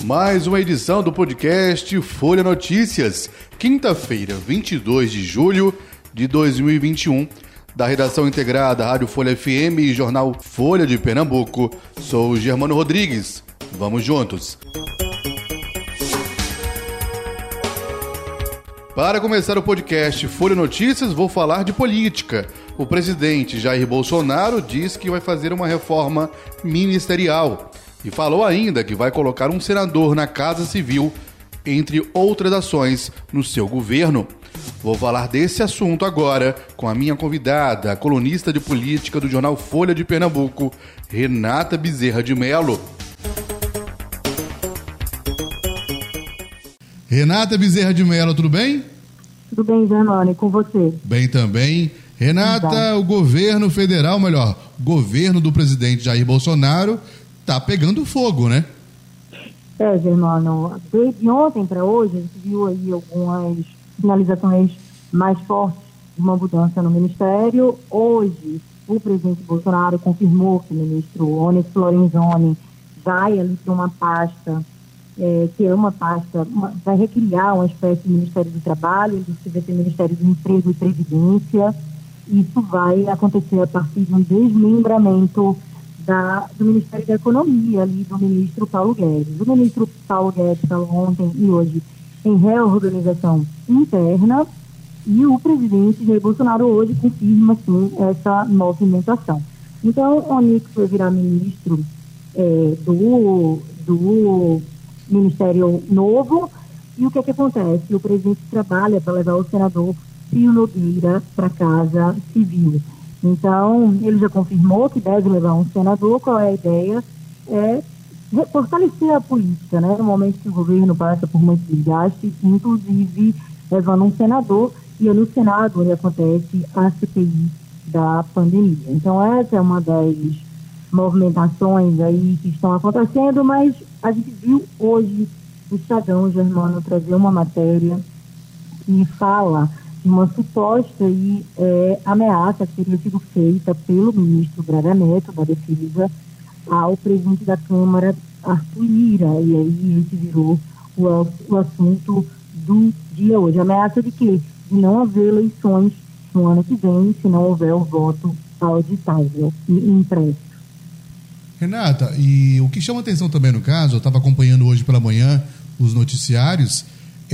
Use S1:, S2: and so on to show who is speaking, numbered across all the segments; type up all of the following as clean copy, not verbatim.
S1: Mais uma edição do podcast Folha Notícias, quinta-feira, 22 de julho de 2021, da redação integrada Rádio Folha FM e Jornal Folha de Pernambuco. Sou o Germano Rodrigues. Vamos juntos. Para começar o podcast Folha Notícias, vou falar de política. O presidente Jair Bolsonaro diz que vai fazer uma reforma ministerial e falou ainda que vai colocar um senador na Casa Civil, entre outras ações, no seu governo. Vou falar desse assunto agora com a minha convidada, a colunista de política do jornal Folha de Pernambuco, Renata Bezerra de Mello. Renata Bezerra de Mello, tudo bem?
S2: Tudo bem, Germano, e com você?
S1: Bem também. Renata, o governo federal, o governo do presidente Jair Bolsonaro tá pegando fogo, né?
S2: Germano, desde ontem para hoje, a gente viu aí algumas sinalizações mais fortes de uma mudança no Ministério. Hoje, o presidente Bolsonaro confirmou que o ministro Onyx Lorenzoni vai ali para uma pasta, que é uma pasta, vai recriar uma espécie de Ministério do Trabalho, que vai ter Ministério do Emprego e Previdência. Isso vai acontecer a partir de um desmembramento do Ministério da Economia, ali do ministro Paulo Guedes. O ministro Paulo Guedes falou ontem e hoje em reorganização interna, e o presidente Jair Bolsonaro hoje confirma, sim, essa movimentação. Então, o Onyx vai virar ministro do Ministério Novo, e o que acontece? O presidente trabalha para levar o senador Ciro Nogueira para a Casa Civil. Então, ele já confirmou que deve levar um senador. Qual é a ideia? É fortalecer a política, né? No momento que o governo passa por muito desgaste, inclusive levando um senador, e é no Senado onde acontece a CPI da pandemia. Então, essa é uma das movimentações aí que estão acontecendo, mas a gente viu hoje o Estadão, Germano, trazer uma matéria que fala uma suposta ameaça que teria sido feita pelo ministro Braga Neto da Defesa ao presidente da Câmara, Arthur Lira, e aí esse virou o assunto do dia hoje. Ameaça de quê? De não haver eleições no ano que vem, se não houver o voto auditável e impresso.
S1: Renata, e o que chama atenção também no caso, eu estava acompanhando hoje pela manhã os noticiários,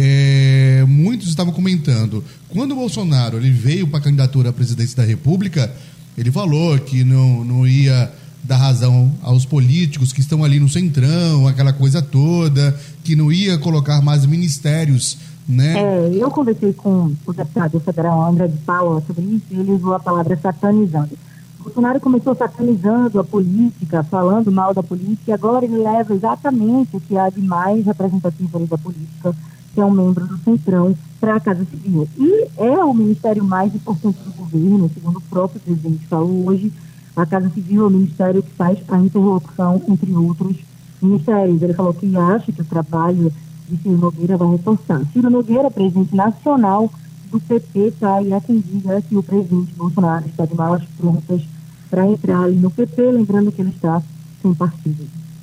S1: muitos estavam comentando, quando o Bolsonaro ele veio para a candidatura à presidência da República, ele falou que não ia dar razão aos políticos que estão ali no centrão, aquela coisa toda, que não ia colocar mais ministérios, né?
S2: Eu conversei com o deputado federal André de Paula sobre isso, e ele usou a palavra satanizando. O Bolsonaro começou satanizando a política, falando mal da política, e agora ele leva exatamente o que há de mais representativo ali da política, que é um membro do Centrão, para a Casa Civil. E é o ministério mais importante do governo, segundo o próprio presidente falou hoje. A Casa Civil é o ministério que faz a interlocução entre outros ministérios. Ele falou que acha que o trabalho de Ciro Nogueira vai reforçar. Ciro Nogueira, presidente nacional do PP, está, e há quem diga que o presidente Bolsonaro está de malas prontas para entrar ali no PP, lembrando que ele está sem partido.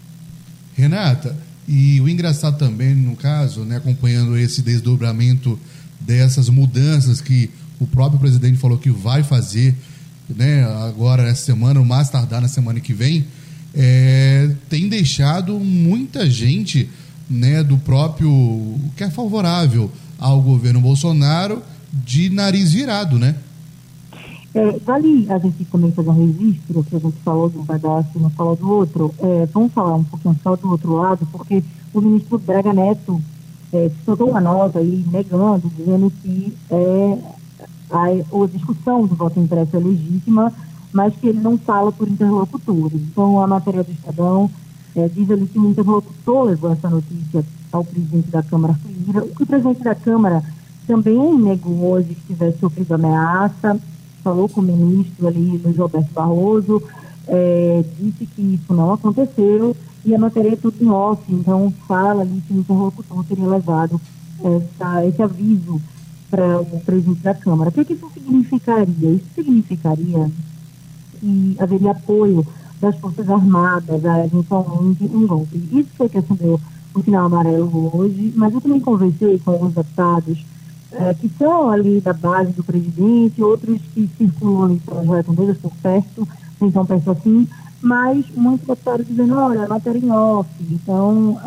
S1: Renata, e o engraçado também, no caso, né, acompanhando esse desdobramento dessas mudanças que o próprio presidente falou que vai fazer, né, agora essa semana, ou mais tardar na semana que vem, tem deixado muita gente, né, do próprio, que é favorável ao governo Bolsonaro, de nariz virado, né?
S2: Dali a gente também fazer um registro, que a gente falou de um pedaço e não falou do outro. Vamos falar um pouquinho só do outro lado, porque o ministro Braga Neto soltou uma nota aí negando, dizendo que a discussão do voto impresso é legítima, mas que ele não fala por interlocutores. Então, a matéria do Estadão diz ali que o interlocutor levou essa notícia ao presidente da Câmara, Arthur Lira. O presidente da Câmara também negou hoje que tivesse sofrido ameaça, falou com o ministro ali, Luiz Roberto Barroso, disse que isso não aconteceu, e a matéria é tudo em off, então fala ali que o interlocutor teria levado esse aviso para o presidente da Câmara. O que isso significaria? Isso significaria que haveria apoio das Forças Armadas a eventualmente um golpe. Isso foi que acendeu o sinal amarelo hoje, mas eu também conversei com alguns deputados que são ali da base do presidente, outros que circulam ali pelas redondezas por perto, nem tão perto assim, mas muitos deputados dizendo, olha, matéria em off, então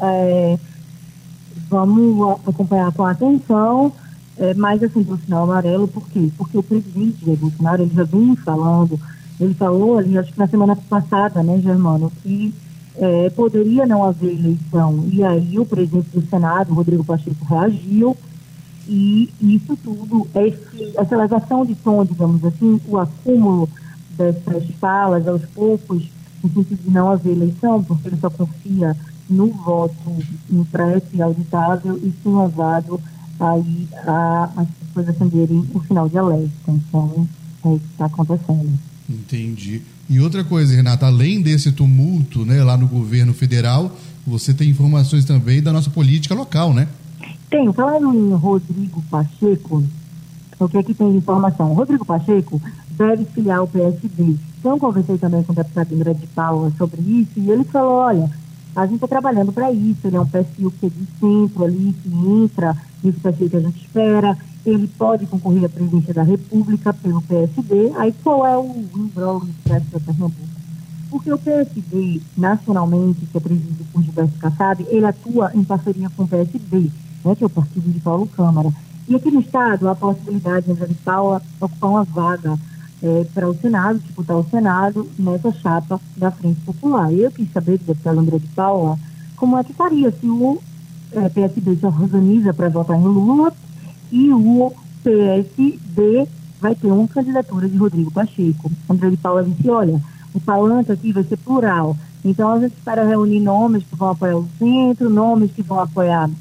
S2: vamos acompanhar com atenção, mas assim, do sinal amarelo, por quê? Porque o presidente Jair Bolsonaro, ele já vem falando, ele falou ali, acho que na semana passada, né, Germano, que poderia não haver eleição, e aí o presidente do Senado, Rodrigo Pacheco, reagiu, e isso tudo, essa elevação de tom, digamos assim, o acúmulo dessas falas aos poucos, no sentido de não haver eleição, porque ele só confia no voto impresso e auditável, isso tem levado aí as pessoas acenderem o sinal de alerta. Então, é isso que está acontecendo.
S1: Entendi. E outra coisa, Renata, além desse tumulto, né, lá no governo federal, você tem informações também da nossa política local, né?
S2: Tenho. Falando em Rodrigo Pacheco, o que é que tem de informação? Rodrigo Pacheco deve filiar o PSD. Então, conversei também com o deputado André de Paula sobre isso, e ele falou, olha, a gente está trabalhando para isso, ele é um perfil que é de centro ali, que entra nesse perfil que a gente espera, ele pode concorrer à presidência da República pelo PSD. Aí qual é o imbróglio para Pernambuco? Porque o PSD, nacionalmente, que é presidido por Gilberto Kassab, ele atua em parceria com o PSB, né, que é o partido de Paulo Câmara. E aqui no Estado, há a possibilidade de André de Paula ocupar uma vaga para o Senado, disputar o Senado nessa chapa da Frente Popular. Eu quis saber do deputado André de Paula como é que faria se o PSB se organiza para votar em Lula e o PSD vai ter uma candidatura de Rodrigo Pacheco. André de Paula disse, olha, o palanque aqui vai ser plural, então a gente espera reunir nomes que vão apoiar o centro, nomes que vão apoiar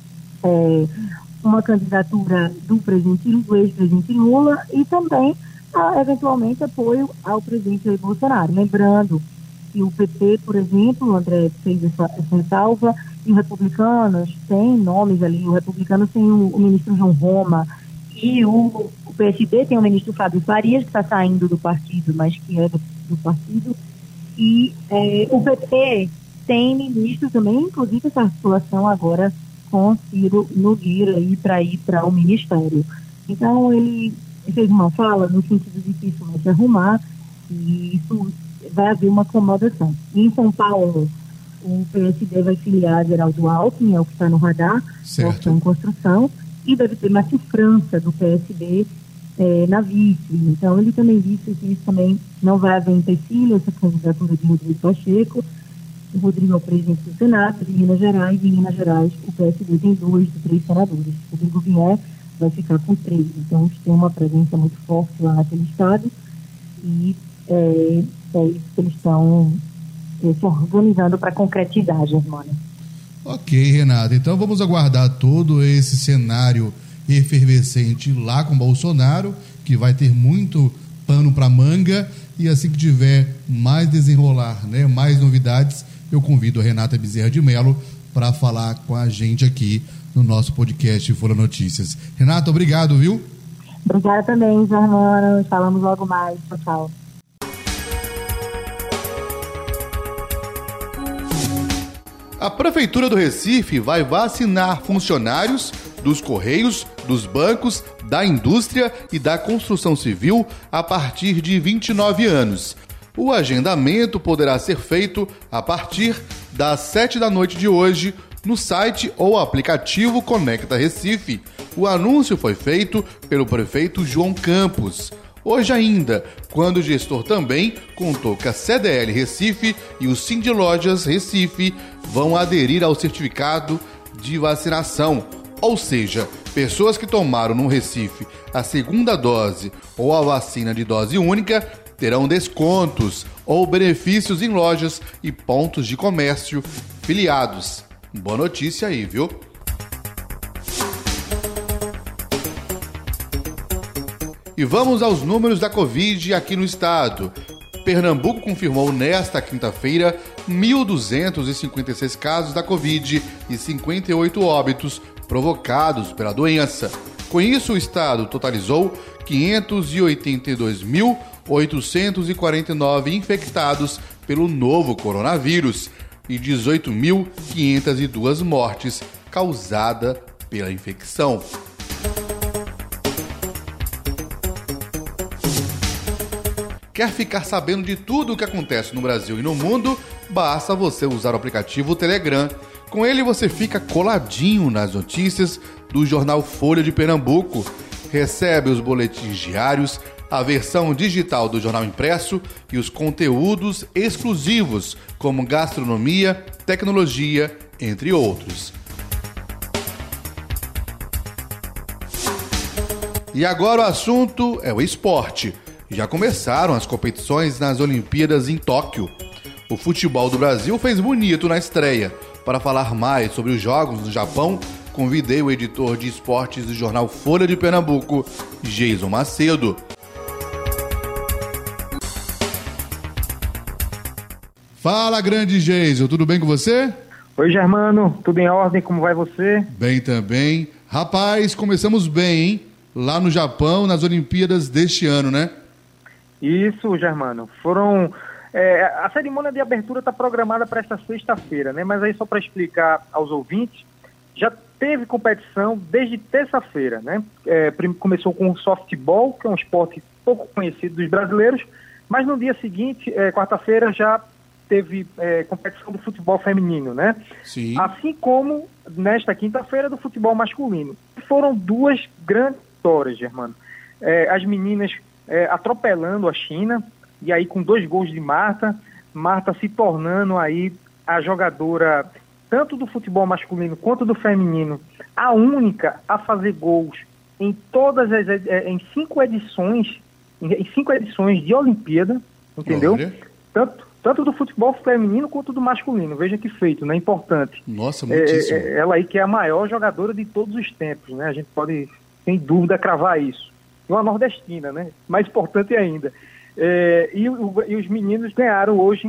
S2: uma candidatura do ex-presidente Lula e também eventualmente apoio ao presidente Jair Bolsonaro. Lembrando que o PT, por exemplo, o André fez essa ressalva, e os republicanos têm nomes ali, o republicano tem o ministro João Roma, e o PSD tem o ministro Fábio Farias, que está saindo do partido, mas que é do partido, e o PT tem ministro também, inclusive essa articulação agora com Ciro Nogueira para ir para o ministério. Então, ele fez uma fala no sentido de que isso vai se arrumar e isso vai haver uma acomodação. Em São Paulo, o PSD vai filiar Geraldo Alckmin, é o que está no radar, é o que está em construção, e deve ter Márcio França, do PSD, na vice. Então, ele também disse que isso também não vai haver empecilho, essa candidatura de Rodrigo Pacheco. O Rodrigo é o presidente do Senado de Minas Gerais, e em Minas Gerais o PSD tem 2 de 3 senadores. Se o Rodrigo vier, vai ficar com 3. Então, a gente tem uma presença muito forte lá naquele estado e é isso que eles estão se organizando para concretizar, Germano.
S1: Ok, Renata. Então, vamos aguardar todo esse cenário efervescente lá com Bolsonaro, que vai ter muito pano para manga, e assim que tiver mais desenrolar, né, mais novidades, eu convido a Renata Bezerra de Mello para falar com a gente aqui no nosso podcast Folha Notícias. Renata, obrigado, viu?
S2: Obrigada também, Germano. Falamos logo mais. Tchau.
S1: A Prefeitura do Recife vai vacinar funcionários dos Correios, dos bancos, da indústria e da construção civil a partir de 29 anos. O agendamento poderá ser feito a partir das 7h de hoje no site ou aplicativo Conecta Recife. O anúncio foi feito pelo prefeito João Campos. Hoje ainda, quando o gestor também contou que a CDL Recife e o Cindy Lojas Recife vão aderir ao certificado de vacinação, ou seja, pessoas que tomaram no Recife a segunda dose ou a vacina de dose única terão descontos ou benefícios em lojas e pontos de comércio filiados. Boa notícia aí, viu? E vamos aos números da Covid aqui no estado. Pernambuco confirmou nesta quinta-feira 1.256 casos da Covid e 58 óbitos provocados pela doença. Com isso, o estado totalizou 582.849 infectados pelo novo coronavírus. e 18.502 mortes causadas pela infecção. Quer ficar sabendo de tudo o que acontece no Brasil e no mundo? Basta você usar o aplicativo Telegram. Com ele você fica coladinho nas notícias do jornal Folha de Pernambuco. Recebe os boletins diários, a versão digital do jornal impresso e os conteúdos exclusivos, como gastronomia, tecnologia, entre outros. E agora o assunto é o esporte. Já começaram as competições nas Olimpíadas em Tóquio. O futebol do Brasil fez bonito na estreia. Para falar mais sobre os jogos no Japão, convidei o editor de esportes do jornal Folha de Pernambuco, Geison Macedo. Fala, grande Geison, tudo bem com você?
S3: Oi, Germano, tudo em ordem? Como vai você?
S1: Bem também. Rapaz, começamos bem, hein? Lá no Japão, nas Olimpíadas deste ano, né?
S3: Isso, Germano. A cerimônia de abertura está programada para esta sexta-feira, né? Mas aí só para explicar aos ouvintes, já teve competição desde terça-feira, né? Começou com o softball, que é um esporte pouco conhecido dos brasileiros, mas no dia seguinte, quarta-feira, já teve competição do futebol feminino, né?
S1: Sim.
S3: Assim como nesta quinta-feira do futebol masculino. Foram duas grandes vitórias, Germano. As meninas atropelando a China, e aí com 2 gols de Marta se tornando aí a jogadora, tanto do futebol masculino quanto do feminino, a única a fazer gols em todas em 5 edições, em 5 edições de Olimpíada, entendeu?
S1: Olha.
S3: Tanto do futebol feminino quanto do masculino. Veja que feito, né? Importante.
S1: Nossa, muitíssimo.
S3: Ela aí que é a maior jogadora de todos os tempos, né? A gente pode, sem dúvida, cravar isso. E uma nordestina, né? Mais importante ainda. E os meninos ganharam hoje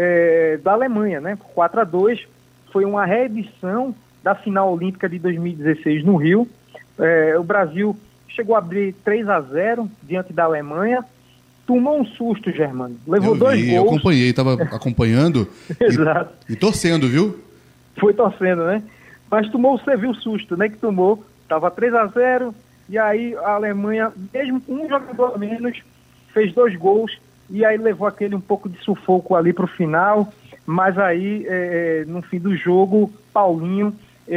S3: da Alemanha, né? Por 4-2. Foi uma reedição da final olímpica de 2016 no Rio. O Brasil chegou a abrir 3-0 diante da Alemanha. Tomou um susto, Germano. Levou 2 gols.
S1: Eu acompanhei, estava acompanhando.
S3: Exato.
S1: E torcendo, viu?
S3: Foi torcendo, né? Mas você viu o susto, né? Que tomou. Estava 3-0, e aí a Alemanha, mesmo com um jogador a menos, fez 2 gols, e aí levou aquele um pouco de sufoco ali para o final, mas aí, no fim do jogo, Paulinho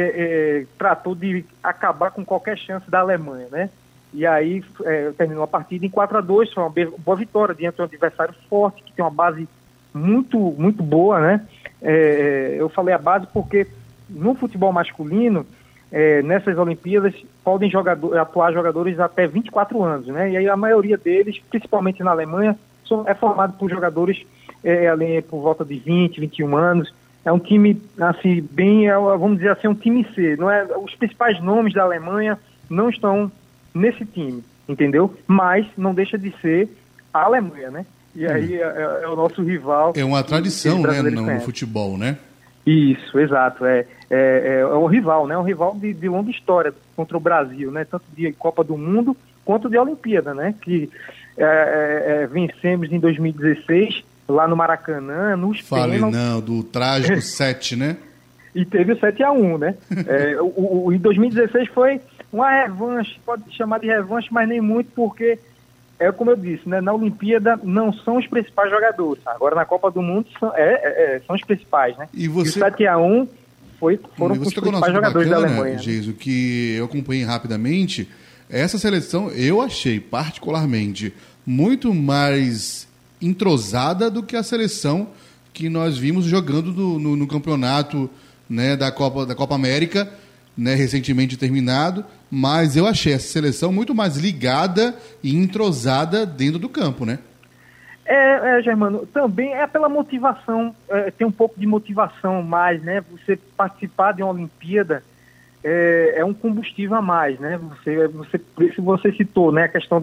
S3: tratou de acabar com qualquer chance da Alemanha, né? E aí terminou a partida em 4-2, foi uma boa vitória diante de um adversário forte, que tem uma base muito, muito boa, né? Eu falei a base porque no futebol masculino, nessas Olimpíadas, podem atuar jogadores até 24 anos, né? E aí a maioria deles, principalmente na Alemanha, é formado por jogadores ali por volta de 20, 21 anos. É um time, assim, vamos dizer assim, um time C. Não é, os principais nomes da Alemanha não estão nesse time, entendeu? Mas não deixa de ser a Alemanha, né? E aí é o nosso rival.
S1: É uma tradição, né, no futebol, né?
S3: Isso, exato. É um rival, né? Um rival de longa história contra o Brasil, né? Tanto de Copa do Mundo quanto de Olimpíada, né? Que vencemos em 2016 lá no Maracanã, nos pênaltis.
S1: Não, do trágico 7, né?
S3: E teve o 7-1, né? Em 2016 foi uma revanche, pode chamar de revanche, mas nem muito, porque, como eu disse, né, na Olimpíada não são os principais jogadores. Agora na Copa do Mundo são os principais, né?
S1: E o
S3: 7-1 foram os principais jogadores da Alemanha.
S1: Geiso, que eu acompanhei rapidamente, essa seleção eu achei particularmente muito mais entrosada do que a seleção que nós vimos jogando no campeonato, né, da Copa América, né, recentemente terminado, mas eu achei essa seleção muito mais ligada e entrosada dentro do campo, né?
S3: Germano, também é pela motivação, tem um pouco de motivação mais, né? Você participar de uma Olimpíada é um combustível a mais, né? Você citou, né, a questão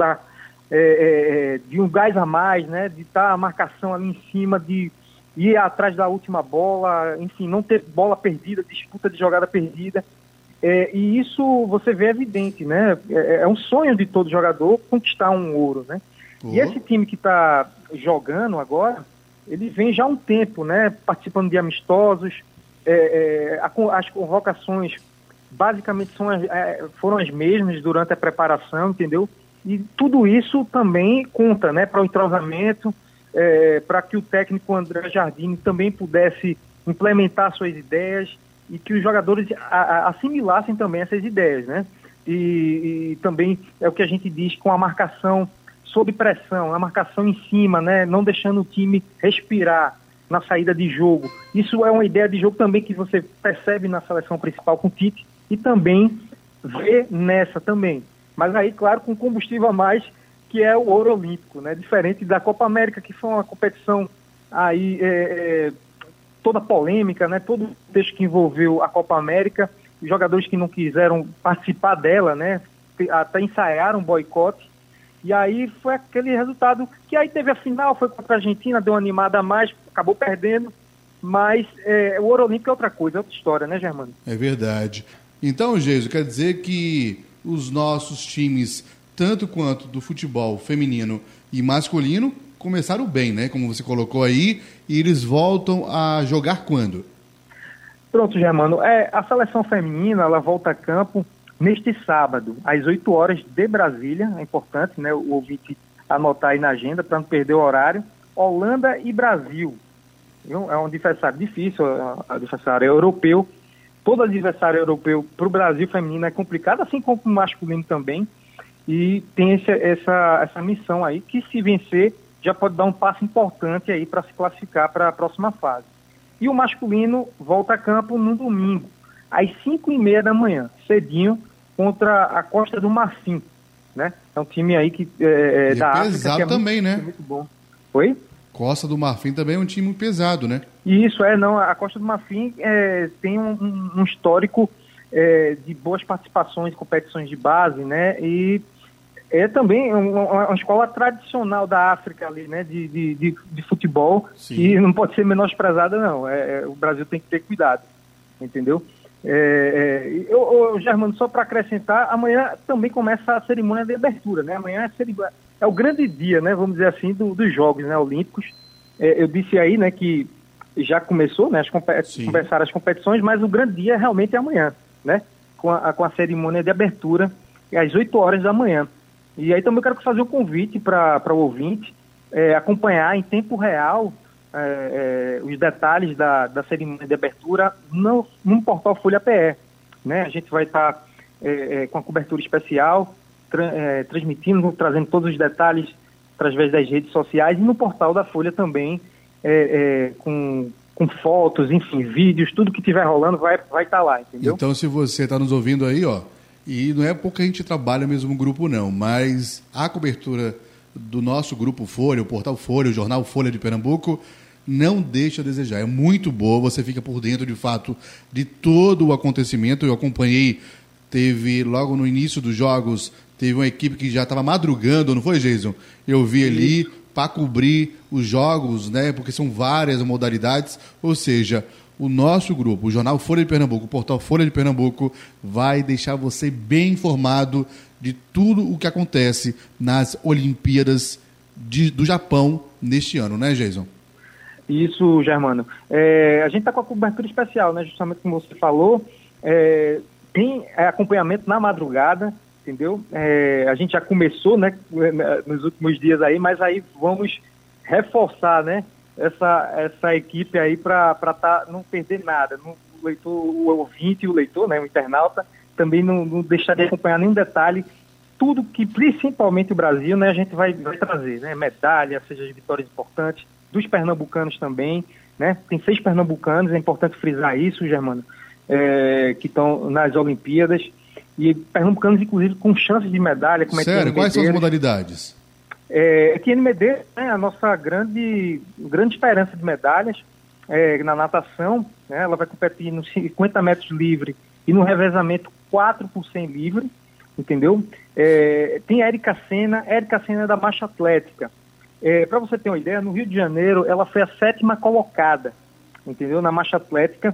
S3: de um gás a mais, né? De estar a marcação ali em cima, de ir atrás da última bola, enfim, não ter bola perdida, disputa de jogada perdida. E isso você vê evidente, né? É um sonho de todo jogador conquistar um ouro, né? E esse time que está jogando agora, ele vem já há um tempo, né, participando de amistosos, as convocações basicamente foram as mesmas durante a preparação, entendeu? E tudo isso também conta, né, para o entrosamento, para que o técnico André Jardine também pudesse implementar suas ideias e que os jogadores assimilassem também essas ideias, né? E também é o que a gente diz com a marcação sob pressão, a marcação em cima, né? Não deixando o time respirar na saída de jogo. Isso é uma ideia de jogo também que você percebe na seleção principal com o Tite e também vê nessa também. Mas aí, claro, com combustível a mais, que é o ouro olímpico, né? Diferente da Copa América, que foi uma competição aí toda polêmica, né? Todo o texto que envolveu a Copa América, os jogadores que não quiseram participar dela, né? Até ensaiaram um boicote. E aí foi aquele resultado que aí teve a final, foi contra a Argentina, deu uma animada a mais, acabou perdendo, mas o ouro olímpico é outra coisa, é outra história, né, Germano?
S1: É verdade. Então, Geiso, quer dizer que os nossos times, tanto quanto do futebol feminino e masculino, começaram bem, né? Como você colocou aí, e eles voltam a jogar quando?
S3: Pronto, Germano. A seleção feminina, ela volta a campo neste sábado, às 8 horas de Brasília. É importante, né, o ouvinte anotar aí na agenda para não perder o horário. Holanda e Brasil. É um adversário difícil, adversário europeu. Todo adversário europeu para o Brasil feminino é complicado, assim como o masculino também. E tem essa missão aí, que se vencer, já pode dar um passo importante aí para se classificar para a próxima fase. E o masculino volta a campo no domingo, às 5h30 da manhã, cedinho, contra a Costa do Marfim, né? É um time aí que da África,
S1: pesado
S3: que é
S1: também,
S3: muito,
S1: né?
S3: Muito bom. Oi?
S1: Costa do Marfim também é um time pesado, né?
S3: Isso, não. A Costa do Marfim tem um histórico de boas participações em competições de base, né? E é também uma escola tradicional da África ali, né? De futebol. Sim. Que não pode ser menosprezada, não. O Brasil tem que ter cuidado, entendeu? Germano, só para acrescentar, amanhã também começa a cerimônia de abertura, né? Amanhã é o grande dia, né? Vamos dizer assim, dos Jogos, né, Olímpicos. Eu disse aí, né, que já começou, né? Começaram as competições, mas o grande dia realmente é amanhã, né? Com a cerimônia de abertura, às 8 horas da manhã. E aí também eu quero fazer um convite para o ouvinte acompanhar em tempo real os detalhes da cerimônia de abertura no portal Folha PE, né? A gente vai estar com a cobertura especial, transmitindo, trazendo todos os detalhes através das redes sociais e no portal da Folha também, com fotos, enfim, vídeos, tudo que estiver rolando vai estar lá, entendeu?
S1: Então, se você está nos ouvindo aí, e não é porque a gente trabalha no mesmo grupo não, mas a cobertura do nosso grupo Folha, o portal Folha, o jornal Folha de Pernambuco, não deixa a desejar. É muito boa, você fica por dentro, de fato, de todo o acontecimento. Eu acompanhei, teve logo no início dos jogos, teve uma equipe que já estava madrugando, não foi, Jason? Eu vi ali para cobrir os jogos, né? Porque são várias modalidades, ou seja, o nosso grupo, o jornal Folha de Pernambuco, o portal Folha de Pernambuco, vai deixar você bem informado de tudo o que acontece nas Olimpíadas do Japão neste ano, né, Jason?
S3: Isso, Germano. A gente está com a cobertura especial, né? Justamente como você falou, tem acompanhamento na madrugada, entendeu? A gente já começou, né, nos últimos dias aí, mas aí vamos reforçar, né, essa equipe aí para não perder nada. O ouvinte e o leitor, né, o internauta, também não deixar de acompanhar nenhum detalhe. Tudo que, principalmente o Brasil, né, a gente vai trazer, né, medalha, seja de vitórias importantes, dos pernambucanos também, né? Tem 6 pernambucanos, é importante frisar isso, Germano, que estão nas Olimpíadas, e pernambucanos, inclusive, com chances de medalha. Como
S1: Sério? Quais são as modalidades?
S3: Etienne Medeiros, né, a nossa grande esperança de medalhas na natação, né? Ela vai competir nos 50 metros livre e no revezamento 4 por 100 livre, entendeu? Tem a Érica Senna da marcha atlética. Para você ter uma ideia, no Rio de Janeiro ela foi a 7ª colocada, entendeu? Na marcha atlética,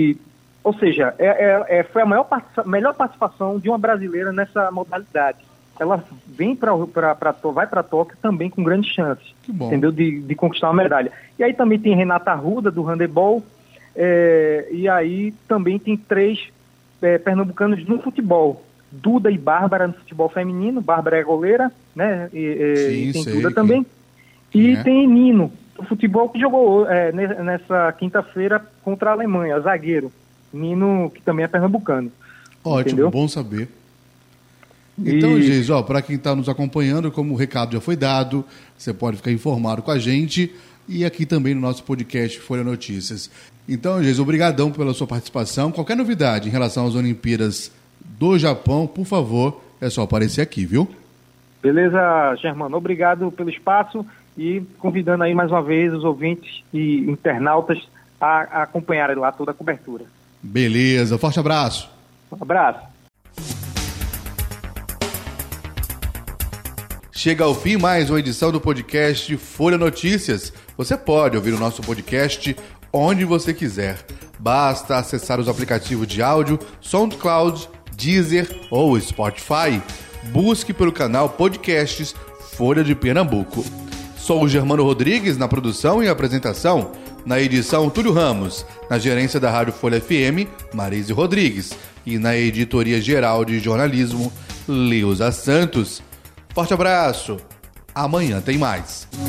S3: ou seja, foi a melhor participação de uma brasileira nessa modalidade. ela vai para Tóquio também com grandes chances, entendeu? De conquistar uma medalha. E aí também tem Renata Arruda, do handebol, e aí também tem 3 pernambucanos no futebol. Duda e Bárbara no futebol feminino. Bárbara é goleira, né? E tem Duda também. E tem Nino, no futebol, que jogou nessa quinta-feira contra a Alemanha, zagueiro. Nino, que também é pernambucano.
S1: Ótimo, entendeu? Bom saber. Então, Geis, para quem está nos acompanhando, como o recado já foi dado, você pode ficar informado com a gente e aqui também no nosso podcast Folha Notícias. Então, Geis, obrigadão pela sua participação. Qualquer novidade em relação às Olimpíadas do Japão, por favor, é só aparecer aqui, viu?
S3: Beleza, Germano. Obrigado pelo espaço e convidando aí mais uma vez os ouvintes e internautas a acompanharem lá toda a cobertura.
S1: Beleza, forte abraço.
S3: Um abraço.
S1: Chega ao fim mais uma edição do podcast Folha Notícias. Você pode ouvir o nosso podcast onde você quiser. Basta acessar os aplicativos de áudio SoundCloud, Deezer ou Spotify. Busque pelo canal Podcasts Folha de Pernambuco. Sou o Germano Rodrigues na produção e apresentação. Na edição, Túlio Ramos. Na gerência da Rádio Folha FM, Marise Rodrigues. E na editoria geral de jornalismo, Leusa Santos. Forte abraço. Amanhã tem mais.